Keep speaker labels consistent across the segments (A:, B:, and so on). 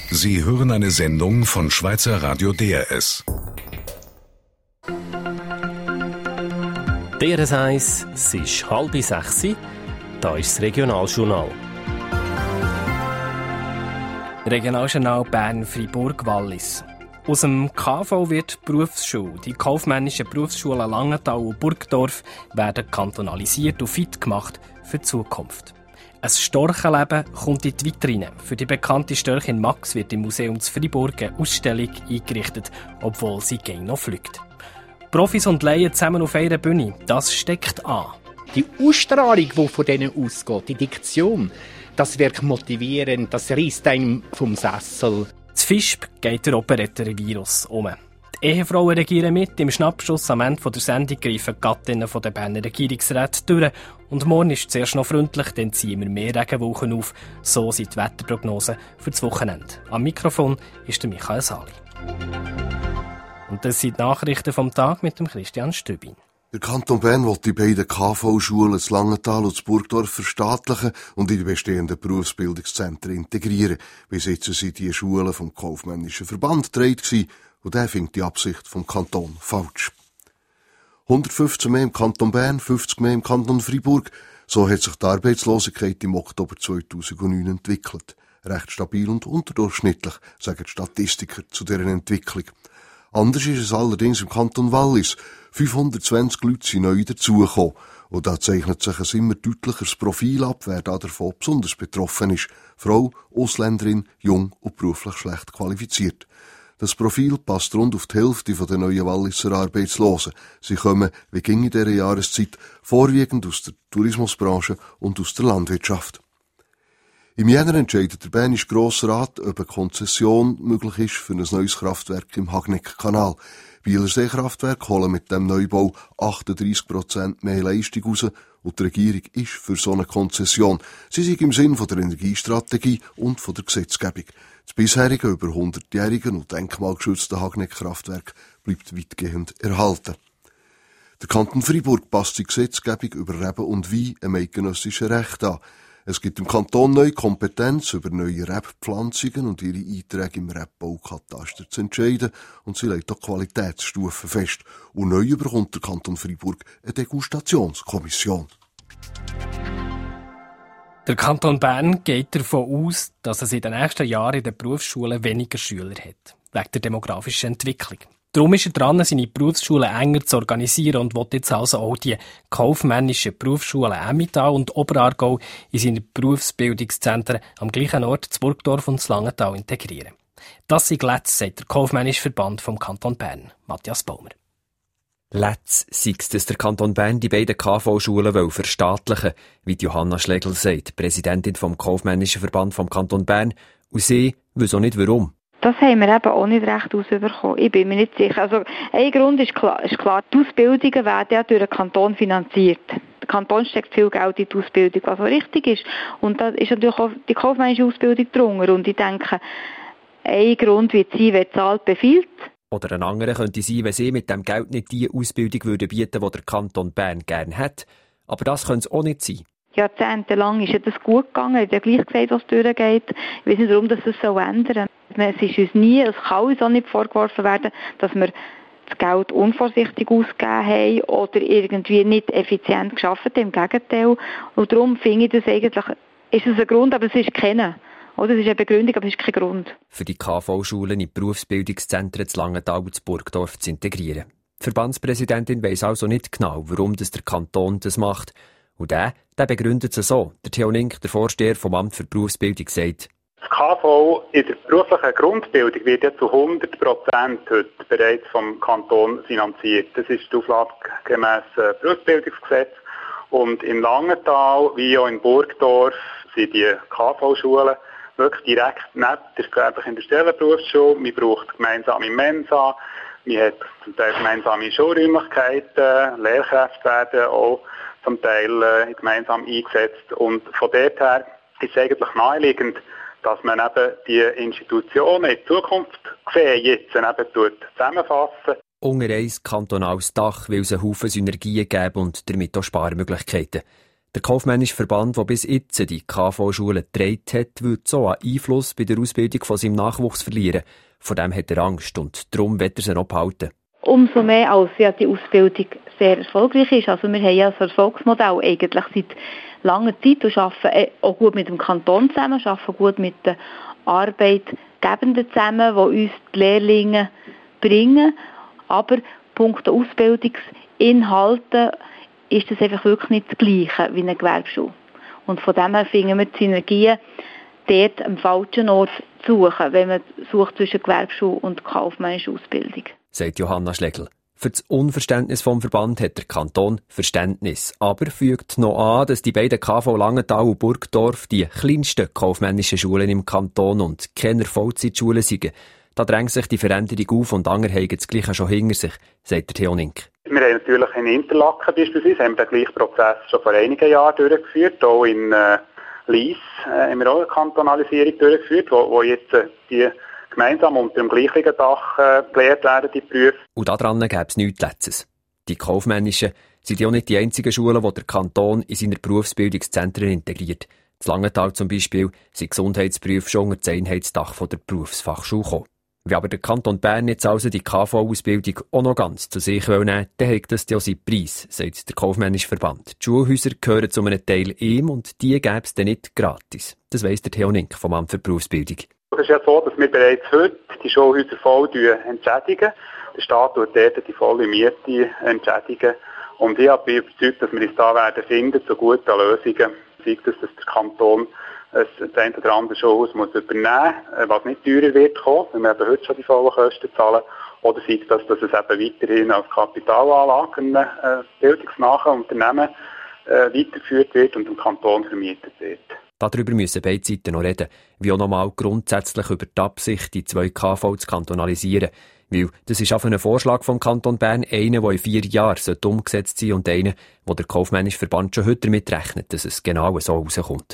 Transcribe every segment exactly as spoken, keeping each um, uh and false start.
A: Sie hören eine Sendung von Schweizer Radio D R S.
B: D R S eins, es ist halb sechs, da ist das Regionaljournal. Regionaljournal Bern-Fribourg-Wallis. Aus dem K V wird die Berufsschule. Die kaufmännischen Berufsschulen Langenthal und Burgdorf werden kantonalisiert und fit gemacht für die Zukunft. Ein Storchenleben kommt in die Vitrine. Für die bekannte Störchin Max wird im Museum zu Fribourg eine Ausstellung eingerichtet, obwohl sie gegen noch fliegt. Profis und Laien zusammen auf einer Bühne, das steckt an.
C: Die Ausstrahlung, die von denen ausgeht, die Diktion, das wirkt motivierend, das reißt einem vom Sessel.
B: Das Fischb geht der Operettenvirus um. Die Ehefrauen regieren mit. Im Schnappschuss am Ende der Sendung greifen die Gattinnen der Berner Regierungsräte durch. Und morgen ist es zuerst noch freundlich, dann ziehen wir mehr Regenwolken auf. So sind die Wetterprognosen für das Wochenende. Am Mikrofon ist der Michael Sali. Und das sind die Nachrichten vom Tag mit dem Christian Stübin.
D: Der Kanton Bern will die beiden K V-Schulen in Langenthal und Burgdorf verstaatlichen und in die bestehenden Berufsbildungszentren integrieren. Bis jetzt sind die Schulen vom kaufmännischen Verband getragen und der findet die Absicht vom Kanton falsch. hundertfünfzehn mehr im Kanton Bern, fünfzig mehr im Kanton Fribourg. So hat sich die Arbeitslosigkeit im Oktober zweitausendneun entwickelt. Recht stabil und unterdurchschnittlich, sagen die Statistiker zu deren Entwicklung. Anders ist es allerdings im Kanton Wallis. fünfhundertzwanzig Leute sind neu dazugekommen. Und da zeichnet sich ein immer deutlicheres Profil ab, wer da davon besonders betroffen ist. Frau, Ausländerin, jung und beruflich schlecht qualifiziert. Das Profil passt rund auf die Hälfte der neuen Walliser Arbeitslosen. Sie kommen, wie ging in dieser Jahreszeit, vorwiegend aus der Tourismusbranche und aus der Landwirtschaft. Im Jänner entscheidet der Bernische Grossrat, ob eine Konzession möglich ist für ein neues Kraftwerk im Hagneck-Kanal. Bielersee Kraftwerk holen mit dem Neubau achtunddreissig Prozent mehr Leistung raus und die Regierung ist für so eine Konzession. Sie sind im Sinn von der Energiestrategie und von der Gesetzgebung. Das bisherige über hundertjährige und denkmalgeschützte Hagneck-Kraftwerk bleibt weitgehend erhalten. Der Kanton Fribourg passt die Gesetzgebung über Reben und Wein im eidgenössischen Recht an. Es gibt im Kanton neue Kompetenz, über neue Rebpflanzungen und ihre Einträge im Rebbaukataster zu entscheiden und sie legt auch Qualitätsstufen fest. Und neu bekommt der Kanton Fribourg eine Degustationskommission.
B: Der Kanton Bern geht davon aus, dass es in den nächsten Jahren in den Berufsschulen weniger Schüler hat, wegen der demografischen Entwicklung. Darum ist er dran, seine Berufsschulen enger zu organisieren und will jetzt also auch die kaufmännischen Berufsschulen Emmental und Oberaargau in seine Berufsbildungszentren am gleichen Ort zu Burgdorf und zu Langenthal integrieren. Das sei letzt, sagt der kaufmännische Verband vom Kanton Bern, Matthias Baumer.
E: Letzt sei es, dass der Kanton Bern die beiden K V-Schulen verstaatlichen will, wie Johanna Schlegel sagt, Präsidentin vom kaufmännischen Verband vom Kanton Bern, und sie weiß auch nicht warum.
F: Das haben wir eben auch nicht recht herausbekommen. Ich bin mir nicht sicher. Also, ein Grund ist klar, ist klar, die Ausbildungen werden ja durch den Kanton finanziert. Der Kanton steckt viel Geld in die Ausbildung, was auch richtig ist. Und da ist natürlich auch die kaufmännische Ausbildung drunter. Und ich denke, ein Grund wird sein, wer zahlt, befiehlt.
E: Oder ein anderer könnte sein, wenn sie mit dem Geld nicht die Ausbildung würde bieten, die der Kanton Bern gerne hat. Aber das könnte es auch nicht sein.
F: Jahrzehntelang ist ja das gut gegangen, ich habe ja gleich gesagt, was durchgeht. Ich weiß nicht, warum das so ändern soll. Es ist uns nie, es kann uns auch nicht vorgeworfen werden, dass wir das Geld unvorsichtig ausgegeben haben oder irgendwie nicht effizient geschafft haben, im Gegenteil. Und darum finde ich das eigentlich, ist es ein Grund, aber es ist keiner. Oder es ist eine Begründung, aber es ist kein Grund.
E: Für die K V-Schulen in Berufsbildungszentren zu Langenthal und zu Burgdorf zu integrieren. Die Verbandspräsidentin weiss also nicht genau, warum das der Kanton das macht. Und der, der begründet es so. Der Theo Link, der Vorsteher vom Amt für Berufsbildung, sagt:
G: Das K V in der beruflichen Grundbildung wird ja zu hundert Prozent heute bereits vom Kanton finanziert. Das ist die Auflage gemäss Berufsbildungsgesetz. Und in Langenthal wie auch in Burgdorf sind die K V-Schulen wirklich direkt neben der gewerblichen industriellen Berufsschule. Man braucht gemeinsame Mensa, man hat zum Teil gemeinsame Schulräumlichkeiten, Lehrkräfte werden auch zum Teil äh, gemeinsam eingesetzt. Und von dort her ist es eigentlich naheliegend, dass man eben die Institutionen in Zukunft gesehen jetzt eben zusammenfassen.
E: Unter ein kantonales Dach will es einen Haufen Synergien geben und damit auch Sparmöglichkeiten. Der kaufmännische Verband, der bis jetzt die K V-Schulen getragen hat, würde so einen Einfluss bei der Ausbildung von seinem Nachwuchs verlieren. Vor dem hat er Angst und darum will er sie noch behalten.
F: Umso mehr, als ja die Ausbildung sehr erfolgreich ist. Also wir haben ja das Erfolgsmodell eigentlich seit langer Zeit und arbeiten auch gut mit dem Kanton zusammen, arbeiten gut mit den Arbeitgebenden zusammen, die uns die Lehrlinge bringen. Aber punkto Ausbildungsinhalte ist das einfach wirklich nicht das Gleiche wie eine Gewerbeschule. Und von dem her finden wir die Synergien dort am falschen Ort zu suchen, wenn man sucht zwischen Gewerbeschule und kaufmännischer Ausbildung.
E: Sagt Johanna Schlegel. Für das Unverständnis vom Verband hat der Kanton Verständnis. Aber fügt noch an, dass die beiden K V Langenthal und Burgdorf die kleinsten kaufmännischen Schulen im Kanton und keine Vollzeitschulen sind. Da drängt sich die Veränderung auf und andere haben das Gleiche schon hinter sich, sagt der Theo Nink.
G: Wir haben natürlich in Interlaken beispielsweise haben wir den gleichen Prozess schon vor einigen Jahren durchgeführt. Auch in äh, Lyss äh, haben wir auch eine Kantonalisierung durchgeführt, wo, wo jetzt äh, die gemeinsam unter dem gleichen Dach äh, gelehrt werden, die Berufe.
E: Und daran gäbe es nichts Letztes. Die kaufmännischen sind ja auch nicht die einzigen Schulen, die der Kanton in seine Berufsbildungszentren integriert. In Langenthal zum Beispiel sind Gesundheitsberufe schon unter das Einheitsdach von der Berufsfachschule gekommen. Wie aber der Kanton Bern jetzt also die K V-Ausbildung auch noch ganz zu sich nehmen will, dann hat das ja seinen Preis, sagt der kaufmännische Verband. Die Schulhäuser gehören zu einem Teil ihm und die gäbe es dann nicht gratis. Das weiss der Theo Nink vom Amt für Berufsbildung.
G: Es ist ja so, dass wir bereits heute die Schulhäuser voll entschädigen. Der Staat wird dort die volle Miete entschädigen. Und ich bin überzeugt, dass wir uns da werden finden zu guten Lösungen. Sei das, dass der Kanton das eine oder andere Schulhaus muss übernehmen muss, was nicht teurer wird kommen, weil wir eben heute schon die vollen Kosten zahlen. Oder sei das, dass es eben weiterhin als Kapitalanlage ein äh, bildungsnahe Unternehmen äh, weitergeführt wird und dem Kanton vermietet wird.
E: Darüber müssen beide Seiten noch reden, wie auch nochmal grundsätzlich über die Absicht, die zwei K V zu kantonalisieren. Weil das ist auch ein Vorschlag vom Kanton Bern, einer, der in vier Jahren umgesetzt sein sollte und einer, wo der kaufmännische Verband schon heute damit rechnet, dass es genau so rauskommt.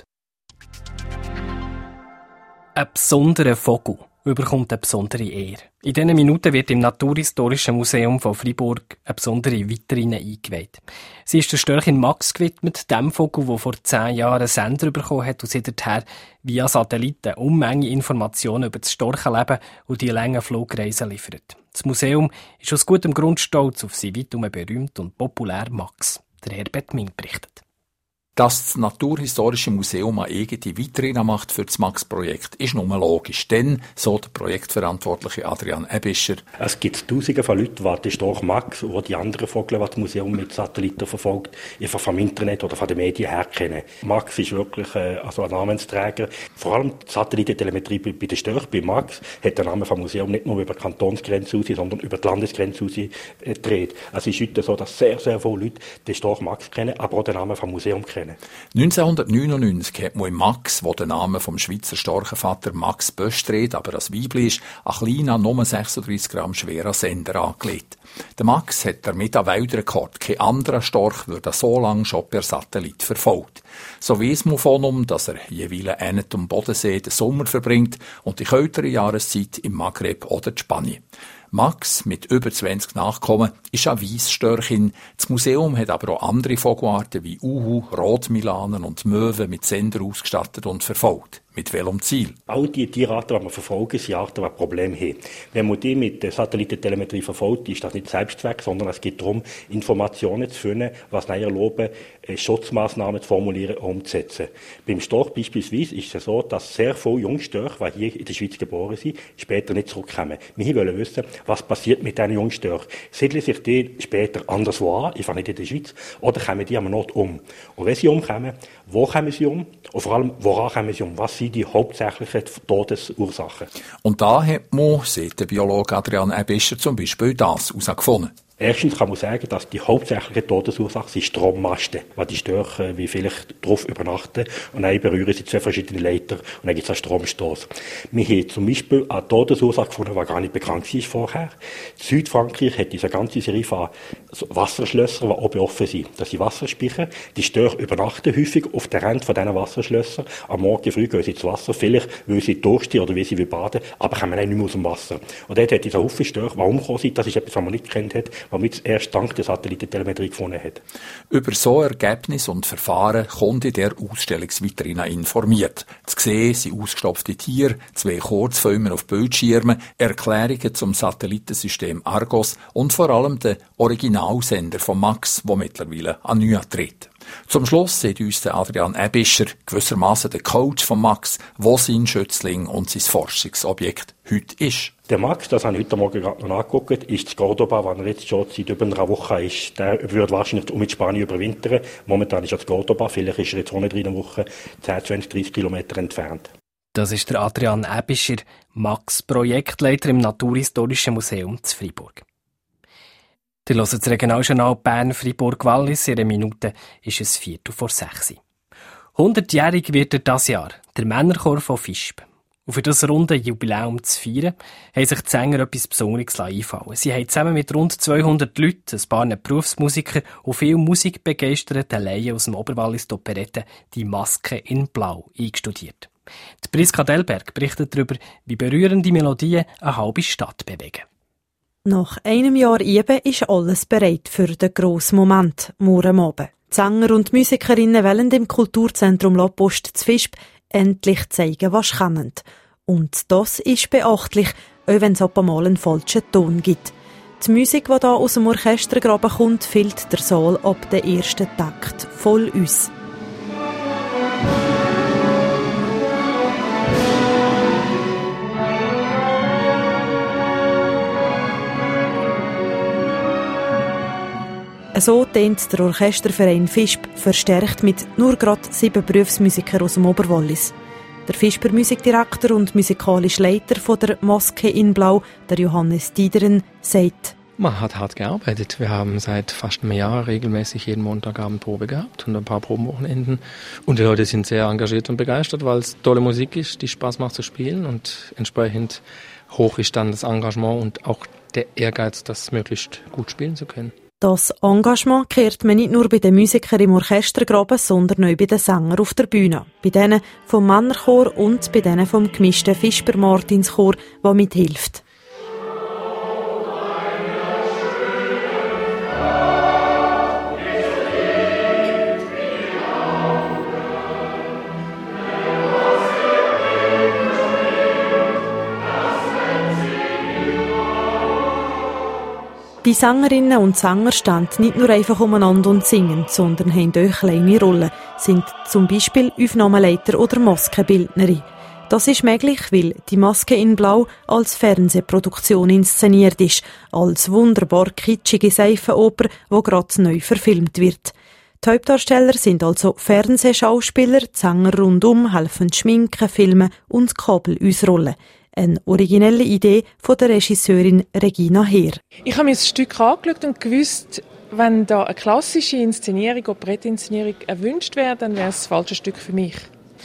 B: Ein besonderer Vogel überkommt eine besondere Ehre. In diesen Minuten wird im Naturhistorischen Museum von Freiburg eine besondere Vitrine eingeweiht. Sie ist der Störchin Max gewidmet, dem Vogel, der vor zehn Jahren einen Sender bekommen hat und seither via Satelliten Unmenge Informationen über das Storchenleben und die langen Flugreisen liefert. Das Museum ist aus gutem Grund stolz auf seinen weitum berühmt und populär Max. Der Herbert Ming berichtet.
H: Dass das Naturhistorische Museum eine eigene Vitrine macht für das Max-Projekt, ist nur logisch. Denn, so der Projektverantwortliche Adrian Ebischer:
I: Es gibt Tausende von Leuten, die den Storch Max und die anderen Vögel, die das Museum mit Satelliten verfolgt, einfach vom Internet oder von den Medien her kennen. Max ist wirklich äh, also ein Namensträger. Vor allem die Satellitentelemetrie bei, bei den Störchen, bei Max, hat den Namen vom Museum nicht nur über die Kantonsgrenze raus, sondern über die Landesgrenze raus äh, gedreht. Es ist heute so, dass sehr, sehr viele Leute den Storch Max kennen, aber auch den Namen vom Museum kennen.
H: neunzehnhundertneunundneunzig hat man in Max, wo der Name vom Schweizer Storchenvater Max Bösch trägt, aber als Weibli ist, ein kleiner, nur sechsunddreissig Gramm schwerer Sender angelegt. Der Max hat damit einen Weltrekord. Kein anderer Storch würde so lange schon per Satellit verfolgt. So weiss man von ihm, dass er jeweils einen am Bodensee den Sommer verbringt und die kältere Jahreszeit im Maghreb oder in Spanien. Max, mit über zwanzig Nachkommen, ist ein Weissstörchin. Das Museum hat aber auch andere Vogelarten wie Uhu, Rotmilanen und Möwen mit Sender ausgestattet und verfolgt. Mit welchem Ziel?
I: All die Tierarten, die wir verfolgen, sind Arten, die Probleme haben. Wenn man die mit der Satellitentelemetrie verfolgt, ist das nicht Selbstzweck, sondern es geht darum, Informationen zu finden, was näher erlauben, Schutzmaßnahmen zu formulieren und umzusetzen. Beim Storch beispielsweise ist es so, dass sehr viele Jungstörche, die hier in der Schweiz geboren sind, später nicht zurückkommen. Wir wollen wissen, was passiert mit diesen Jungstörchen. Siedeln sich die später anderswo an, einfach nicht in der Schweiz, oder kommen die am Not um? Und wenn sie umkommen, wo kommen sie um? Und vor allem, woran kommen sie um? Was sind die hauptsächlichen Todesursachen?
H: Und da hat man, sieht der Biologe Adrian Ebischer, zum Beispiel das herausgefunden.
I: Erstens kann man sagen, dass die hauptsächliche Todesursache sind Strommasten, weil die Störche wie vielleicht drauf übernachten und dann berühren sie zwei verschiedene Leiter und dann gibt es einen Stromstoß. Wir haben zum Beispiel eine Todesursache gefunden, die gar nicht bekannt war vorher. Südfrankreich hat diese ganze Serie von Wasserschlössern, die oben offen sind. Das sind Wasserspeicher. Die Störche übernachten häufig auf der Rand von diesen Wasserschlössern. Am Morgen früh gehen sie ins Wasser, vielleicht weil sie dursten oder weil sie baden, aber kommen nicht mehr aus dem Wasser. Und dort hat dieser Haufen Störche, die umgekommen sind, das ist etwas, was man nicht gekannt hat, was man jetzt erst dank der Satellitentelemetrie gefunden hat.
H: Über so Ergebnisse und Verfahren kommt in der Ausstellungsvitrine informiert. Zu sehen sind ausgestopfte Tiere, zwei Kurzfilme auf Bildschirmen, Erklärungen zum Satellitensystem Argos und vor allem der Originalsender von Max, der mittlerweile an N Y A tritt. Zum Schluss sieht uns der Adrian Ebischer, gewissermaßen der Coach von Max, wo sein Schützling und sein Forschungsobjekt heute ist.
I: Der Max, das habe ich heute Morgen gerade noch angeguckt, ist in Cordoba, wo er jetzt schon seit über einer Woche ist. Der würde wahrscheinlich mit Spanien überwintern. Momentan ist er in Cordoba, vielleicht ist er jetzt auch nicht in einer Woche zehn, zwanzig, dreißig Kilometer entfernt.
B: Das ist der Adrian Ebischer, Max, Projektleiter im Naturhistorischen Museum zu Freiburg. Die hören das Regionaljournal Bern-Fribourg-Wallis. In einer Minute ist es Viertel vor sechs. hundertjährig wird er dieses Jahr, der Männerchor von Visp. Und für das runde Jubiläum zu feiern, haben sich die Sänger etwas Besonderes einfallen. Sie haben zusammen mit rund zweihundert Leuten, ein paar Berufsmusiker und viel musikbegeisterte Laien aus dem Oberwallis die Operette «Die Maske in Blau» eingestudiert. Die Priska Delberg berichtet darüber, wie berührende Melodien eine halbe Stadt bewegen.
J: Nach einem Jahr Üben ist alles bereit für den grossen Moment, morgen Abend. Die Sänger und Musikerinnen wollen im Kulturzentrum La Poste zu Visp endlich zeigen, was sie können. Und das ist beachtlich, auch wenn es ab einmal einen falschen Ton gibt. Die Musik, die hier aus dem Orchestergraben kommt, füllt der Saal ab dem ersten Takt voll aus. So tönt der Orchesterverein Visp, verstärkt mit nur gerade sieben Berufsmusikern aus dem Oberwallis. Der Visper Musikdirektor und musikalische Leiter von der Maske in Blau, der Johannes Diederen, sagt:
K: Man hat hart gearbeitet. Wir haben seit fast einem Jahr regelmäßig jeden Montagabend Probe gehabt und ein paar Probenwochenenden. Und die Leute sind sehr engagiert und begeistert, weil es tolle Musik ist, die Spaß macht zu spielen. Und entsprechend hoch ist dann das Engagement und auch der Ehrgeiz, das möglichst gut spielen zu können.
J: Das Engagement kehrt man nicht nur bei den Musikern im Orchestergraben, sondern auch bei den Sängern auf der Bühne. Bei denen vom Männerchor und bei denen vom gemischten Visper-Martinschor, der mithilft. Die Sängerinnen und Sänger stehen nicht nur einfach umeinander und singen, sondern haben auch kleine Rollen, sind zum Beispiel Aufnahmeleiter oder Maskenbildnerin. Das ist möglich, weil die Maske in Blau als Fernsehproduktion inszeniert ist, als wunderbar kitschige Seifenoper, die gerade neu verfilmt wird. Die Hauptdarsteller sind also Fernsehschauspieler, die Sänger rundum helfen schminken, filmen und Kabel ausrollen. Eine originelle Idee von der Regisseurin Regina Heer.
L: Ich habe mir das Stück angeschaut und gewusst, wenn da eine klassische Inszenierung, Operetteninszenierung erwünscht wäre, dann wäre es das falsche Stück für mich.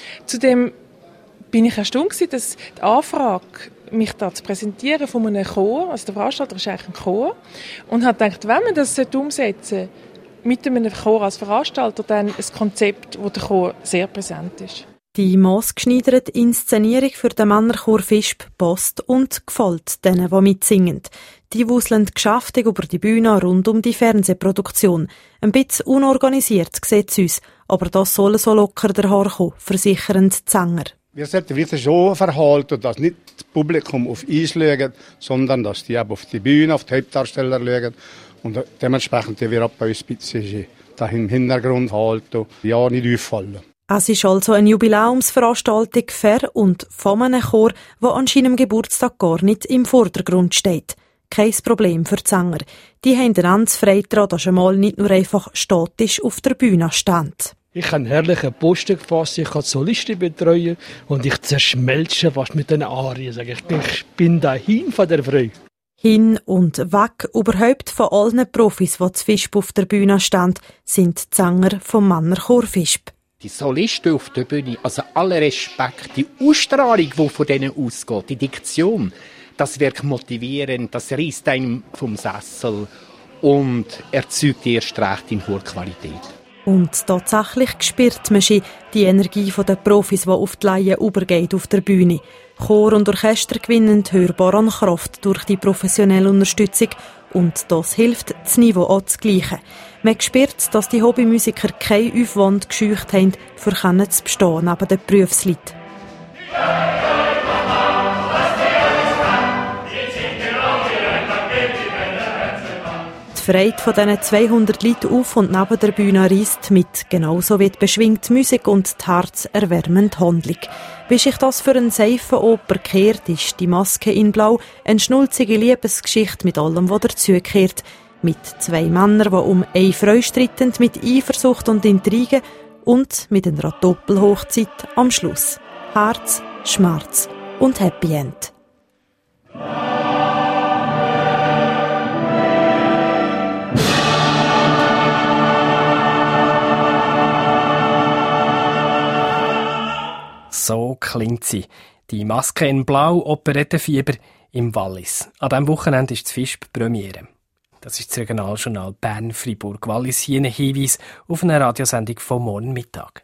L: Zudem bin ich erstaunt gewesen, dass die Anfrage, mich da zu präsentieren von einem Chor, also der Veranstalter ist eigentlich ein Chor, und habe gedacht, wenn man das umsetzen sollte, mit einem Chor als Veranstalter, dann ein Konzept, wo der Chor sehr präsent ist.
J: Die maßgeschneiderte Inszenierung für den Männerchor Visp passt und gefällt denen, die mitsingen. Die wuseln geschäftig über die Bühne rund um die Fernsehproduktion. Ein bisschen unorganisiert sieht es uns, aber das soll so locker daherkommen, versichern die Sänger.
M: Wir sollten wieder so verhalten, dass nicht das Publikum auf uns schaut, sondern dass die auf die Bühne, auf die Hauptdarsteller schauen und dementsprechend die wir auch bei uns ein bisschen da im Hintergrund halten, ja nicht auffallen.
J: Es ist also eine Jubiläumsveranstaltung für und von einem Chor, der an seinem Geburtstag gar nicht im Vordergrund steht. Kein Problem für die Sänger. Die haben den Ernst Freitag, dass einmal nicht nur einfach statisch auf der Bühne stehen.
N: Ich habe einen herrlichen Posten gefasst, ich kann Solisten betreuen und ich zerschmelze fast mit den Arien. Ich bin, ich bin dahin von der Freude.
J: Hin und weg, überhaupt von allen Profis, die zu Visp auf der Bühne stehen, sind die Sänger vom Männerchor Visp.
C: Die Solisten auf der Bühne, also aller Respekt, die Ausstrahlung, die von denen ausgeht, die Diktion, das wirkt motivierend, das reißt einem vom Sessel und erzeugt erst recht in hoher Qualität.
J: Und tatsächlich spürt man schon die Energie der Profis, die auf die Laien übergeht auf der Bühne. Chor und Orchester gewinnen hörbar an Kraft durch die professionelle Unterstützung und das hilft, das Niveau anzugleichen. Man spürt, dass die Hobbymusiker keinen Aufwand gescheucht haben, für zu bestehen neben den Berufsleuten. Die Freude von diesen zweihundert Leuten auf und neben der Bühne reisst mit, genauso wie die beschwingte Musik und die herzerwärmende Handlung. Wie sich das für eine Seifenoper kehrt, ist die Maske in Blau eine schnulzige Liebesgeschichte mit allem, was dazugehört. Mit zwei Männern, die um eine Frau streiten, mit Eifersucht und Intrigen und mit einer Doppelhochzeit am Schluss. Herz, Schmerz und Happy End.
B: So klingt sie. Die Maske in Blau, Operettenfieber im Wallis. An diesem Wochenende ist das Fischb Premiere. Das ist das Regionaljournal Bern-Fribourg-Wallis. Hier ein Hinweis auf eine Radiosendung vom morgen Mittag.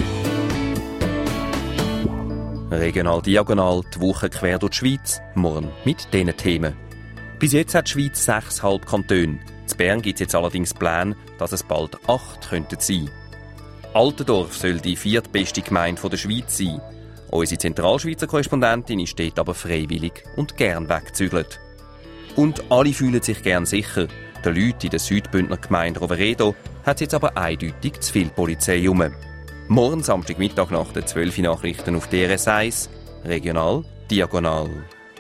O: Regional Diagonal, die Woche quer durch die Schweiz, morgen mit diesen Themen. Bis jetzt hat die Schweiz sechs Halbkantone. In Bern gibt es jetzt allerdings Pläne, dass es bald acht könnten sein. Altendorf soll die viertbeste Gemeinde der Schweiz sein. Unsere Zentralschweizer Korrespondentin ist dort aber freiwillig und gern weggezügelt. Und alle fühlen sich gern sicher. Den Leuten in der Südbündner Gemeinde Roveredo hat es jetzt aber eindeutig zu viel Polizei herum. Morgen Samstagmittag nach den zwölf Nachrichten auf D R S eins, Regional Diagonal.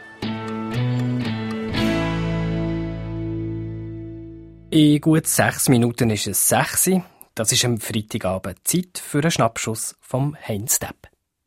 B: In gut sechs Minuten ist es sechs. Das ist am Freitagabend Zeit für einen Schnappschuss vom Heinz Depp.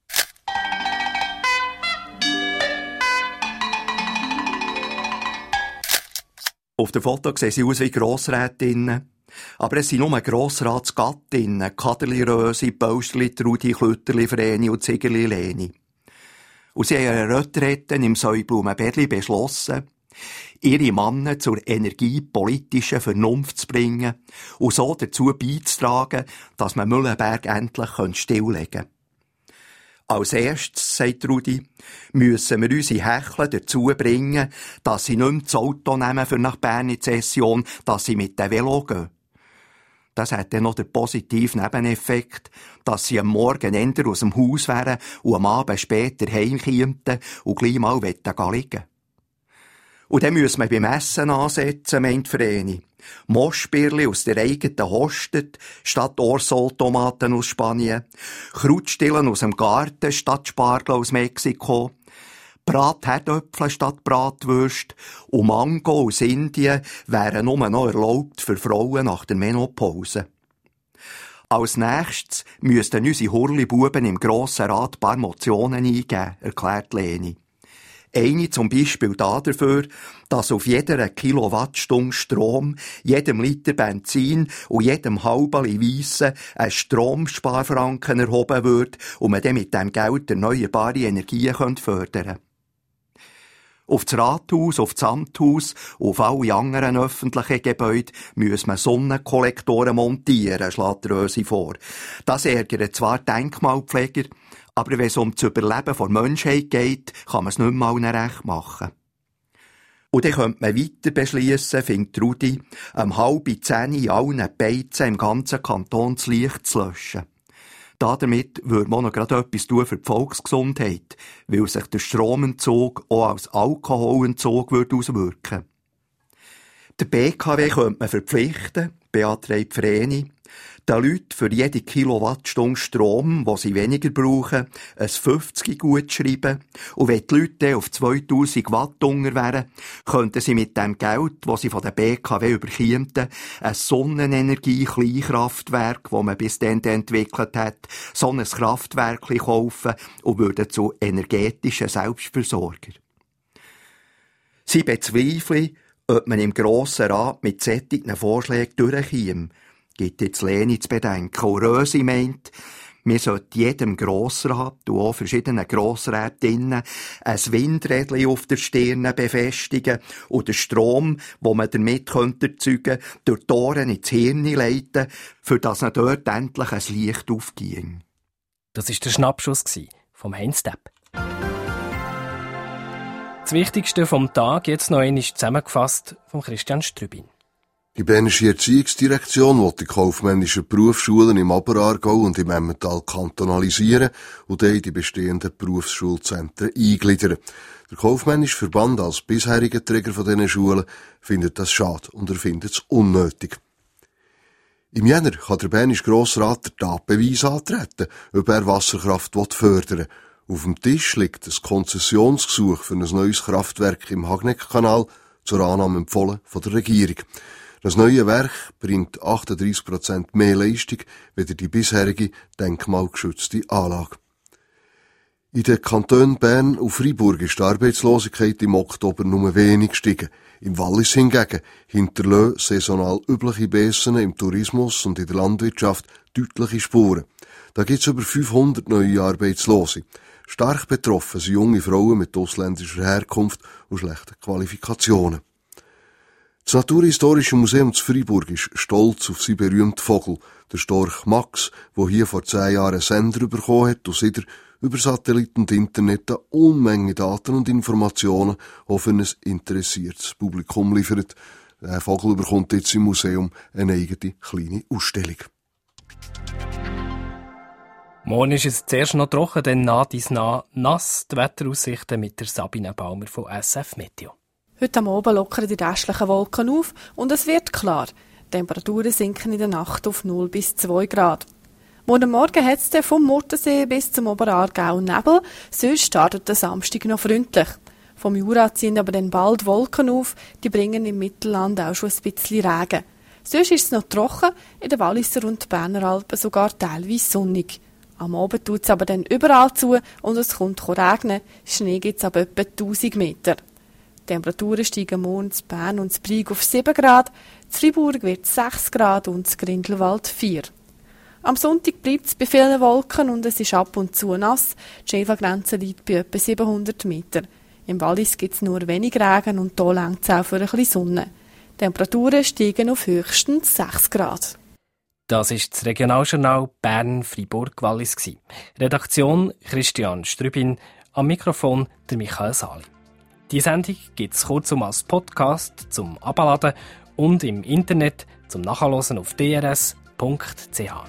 P: Auf dem Foto sehen sie aus wie Grossrätinnen. Aber es sind nur Grossratsgattinnen, Kaderli Rösi, Baustli, Trudi, Klütterli, Vreni und Zigerli Leni. Und sie haben eine Retrette im Säublumenberli beschlossen, ihre Männer zur energiepolitischen Vernunft zu bringen und so dazu beizutragen, dass man Mühlenberg endlich stilllegen kann. Als erstes, sagt Rudi, müssen wir unsere Hechler dazu bringen, dass sie nicht mehr das Auto nehmen für nach Bern in die Session, dass sie mit dem Velo gehen. Das hat dann noch den positiven Nebeneffekt, dass sie am Morgen eher aus dem Haus wären und am Abend später heimkämen und gleich mal liegen liegen. Und dann müssen wir beim Essen ansetzen, meint Vreni. Moschbirli aus der eigenen Hostet statt Orsol-Tomaten aus Spanien, Krautstillen aus dem Garten statt Spargel aus Mexiko, Bratherdöpfel statt Bratwürst und Mango aus Indien wären nur noch erlaubt für Frauen nach der Menopause. Als nächstes müssten unsere Hurli-Buben im Grossen Rat ein paar Motionen eingeben, erklärt Leni. Eine zum Beispiel dafür, dass auf jeder Kilowattstunde Strom, jedem Liter Benzin und jedem halben Weisse ein Stromsparfranken erhoben wird und man dann mit dem Geld erneuerbare Energien fördern könnte. Auf das Rathaus, auf das Amthaus und auf alle anderen öffentlichen Gebäude muss man Sonnenkollektoren montieren, schlägt Rösi vor. Das ärgert zwar Denkmalpfleger, aber wenn es um das Überleben der Menschheit geht, kann man es nicht mal recht machen. Und dann könnte man weiter beschliessen, findet Rudi, um halb zehn in allen Beizen im ganzen Kanton das Licht zu löschen. Damit würde man noch gerade etwas tun für die Volksgesundheit, weil sich der Stromentzug auch als Alkoholentzug auswirken würde. Der B K W könnte man verpflichten, beantragt Vreni, den Leuten für jede Kilowattstunde Strom, die sie weniger brauchen, ein fünfzig gut schreiben. Und wenn die Leute auf zweitausend Watt unter wären, könnten sie mit dem Geld, das sie von der B K W überkämen, ein Sonnenenergie-Kleinkraftwerk, das man bis dann entwickelt hat, so ein Kraftwerk kaufen und würden zu energetischen Selbstversorger. Sie bezweifeln, ob man im Grossen Rat mit solchen Vorschlägen durchkäme, gibt jetzt Leni zu bedenken. Und Rösi meint, Wir sollten jedem Grossrat und auch verschiedenen Grossrätinnen ein Windrädchen auf der Stirn befestigen und den Strom, den man damit erzeugen könnte, durch die Ohren ins Hirn leiten, für das dann dort endlich ein Licht aufging.
B: Das war der Schnappschuss vom Heinz Depp. Das Wichtigste vom Tag jetzt noch einmal zusammengefasst von Christian Strübin.
D: Die Bernische Erziehungsdirektion will die kaufmännischen Berufsschulen im Oberaargau und im Emmental kantonalisieren und in die bestehenden Berufsschulzentren eingliedern. Der kaufmännische Verband als bisheriger Träger von diesen Schulen findet das schade und er findet es unnötig. Im Jänner kann der Bernische Grossrat den Tatbeweis antreten, ob er Wasserkraft fördern will. Auf dem Tisch liegt ein Konzessionsgesuch für ein neues Kraftwerk im Hagneckkanal zur Annahme empfohlen von der Regierung. Das neue Werk bringt achtunddreissig Prozent mehr Leistung als die bisherige denkmalgeschützte Anlage. In den Kantonen Bern und Freiburg ist die Arbeitslosigkeit im Oktober nur wenig gestiegen. Im Wallis hingegen hinterlassen saisonal übliche Bessen im Tourismus und in der Landwirtschaft deutliche Spuren. Da gibt es über fünfhundert neue Arbeitslose. Stark betroffen sind junge Frauen mit ausländischer Herkunft und schlechten Qualifikationen. Das Naturhistorische Museum zu Freiburg ist stolz auf seinen berühmten Vogel, der Storch Max, der hier vor zehn Jahren einen Sender bekommen hat und seitdem über Satelliten und Internet eine Unmenge Daten und Informationen auch für ein interessiertes Publikum liefert. Der Vogel bekommt jetzt im Museum eine eigene kleine Ausstellung.
B: Morgen ist es zuerst noch trocken, dann nah dies nah nass. Die Wetteraussichten mit der Sabine Baumer von S F Meteo.
Q: Heute am Abend lockern die restlichen Wolken auf und es wird klar. Die Temperaturen sinken in der Nacht auf null bis zwei Grad. Morgen Morgen hat es vom Murtensee bis zum Oberaargau Nebel, sonst startet der Samstag noch freundlich. Vom Jura ziehen aber dann bald Wolken auf, die bringen im Mittelland auch schon ein bisschen Regen. Sonst ist es noch trocken, in den Walliser und Berner Alpen sogar teilweise sonnig. Am Abend tut es aber dann überall zu und es kommt regnen. Schnee gibt es ab etwa tausend Meter. Die Temperaturen steigen morgen in Bern und in Brig auf sieben Grad, in Freiburg wird es sechs Grad und in Grindelwald vier. Am Sonntag bleibt es bei vielen Wolken und es ist ab und zu nass. Die Schneefallgrenze liegt bei etwa siebenhundert Meter. Im Wallis gibt es nur wenig Regen und hier reicht es auch für ein bisschen Sonne. Die Temperaturen steigen auf höchstens sechs Grad.
B: Das ist das Regionaljournal Bern-Fribourg-Wallis. Redaktion Christian Strübin, am Mikrofon der Michael Sali. Die Sendung gibt es kurzum als Podcast zum Abladen und im Internet zum Nachhören auf d r s punkt c h.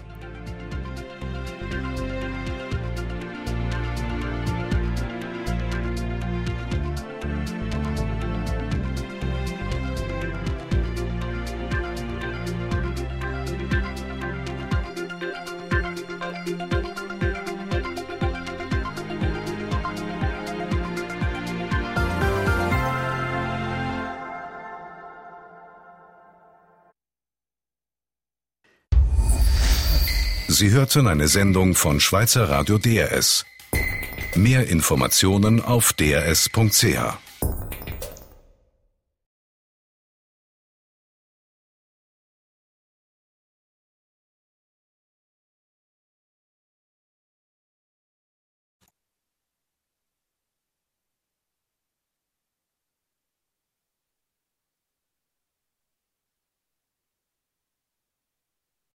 A: Sie hörten eine Sendung von Schweizer Radio D R S. Mehr Informationen auf d r s punkt c h.